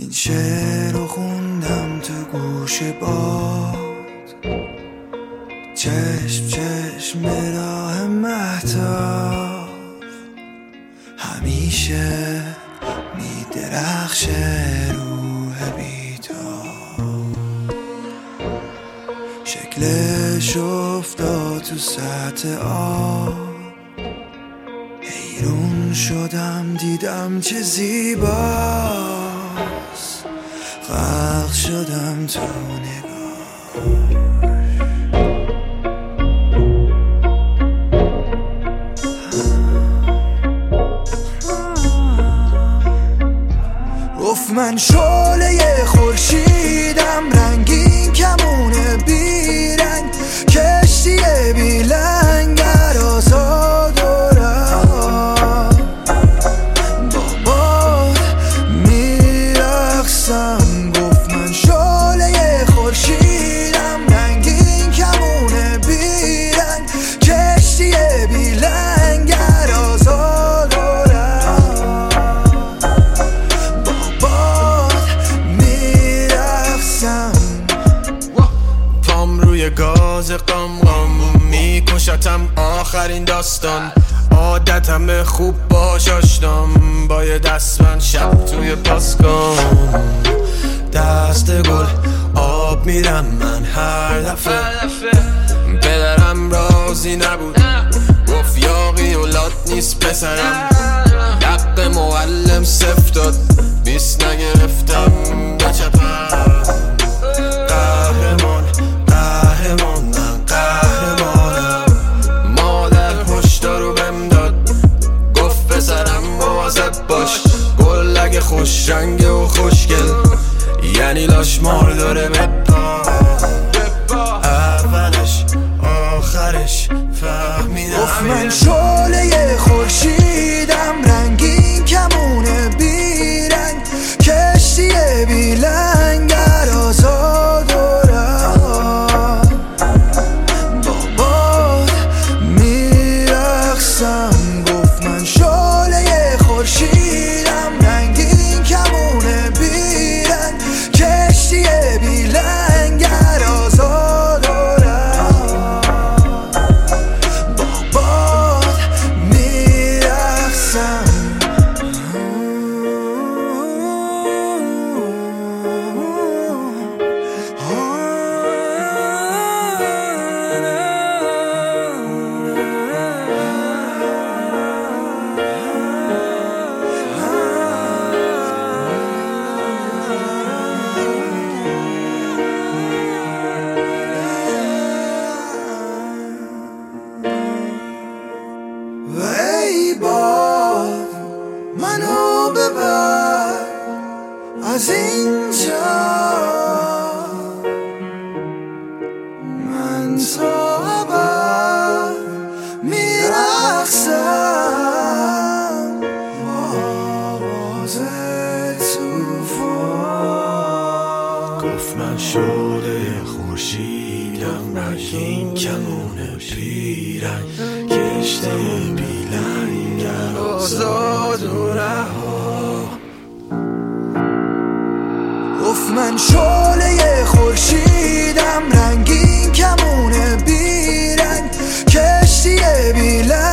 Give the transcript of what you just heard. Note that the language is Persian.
این شعر رو خوندم تو گوش باد، چشم چشم به راه مهتاب، همیشه میدرخشه روح بیتاب، شکلش افتاد تو سطح آب، حیرون شدم دیدم چه زیباست، غرق شدم تو نگاه. گفت من شعله خورشیدم، رنگین کمونه بیرنگ، کشتی بی لنگر آزاد و رها، با باد میرقصم. گفت من شعله خورشیدم، رنگین کمونه بیرنگ، کشتی بی لنگر آزاد و رها، با باد میرقصم. پام روی گاز قمقم میکشتم آخرین داستان، عادتم خوب باش آشنام، با یه دستبند شب توی پاسکام، دست گل آب میرم من هر دفعه. پدرم راضی نبود، گفت یاقی اولاد نیست پسرم، دق معلم صفر داد، 20 نگرفتم بچپم. قهرمان قهرمان من قهرمانم، مادر هشدارو بهم داد، گفت پسرم مواظب باش، گل اگه خوش رنگه و خوشگل یعنی لاشمار داره بپا. اولش آخرش فهمیدم. گفت من شعله خورشیدم، رنگین کمونه بیرنگ، کشتی بی لنگر آزاد و رها، با باد میرقصم. گفت من شعله خورشیدم، رنگین کمونه بیرنگ، کشتی بی لنگر آزاد و رها، با باد میرقصم. و ای باد منو ببر از اینجا، من تا ابد میرقصم با آواز توفان. گفت من شعله خورشیدم، رنگین کمونه پیرنگ، کشتی بی لنگر آزاد و رها. گفت من شعله خورشیدم، رنگین کمونه بیرنگ، کشتی بی لنگر